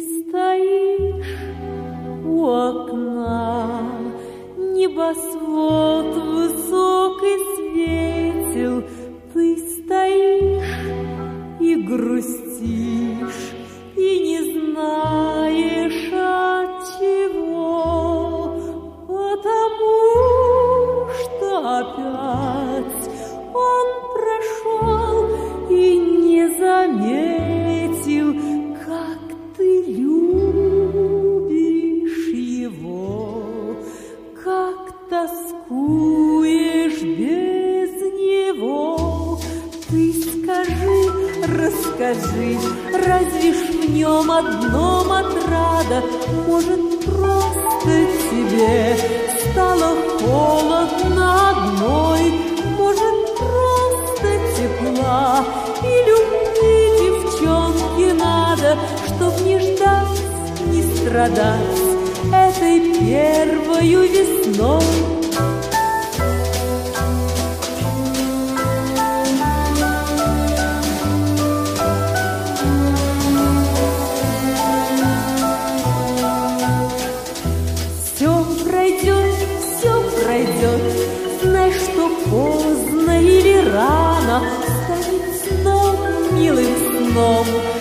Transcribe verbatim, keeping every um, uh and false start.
стоишь у окна, небосвод высокий светил, ты стоишь и грустишь, и не знаешь от чего, потому что опять он прошел и не заметил, как ты любишь его, как тоскуешь без него. Ты скажи, расскажи, разве ж в нем одном отрада? Может, просто тебе стало холодно одной? Может, просто тепла и любви девчонке надо, чтоб не ждать, не страдать этой первою весной? Знай, что поздно или рано станет сном, милым сном.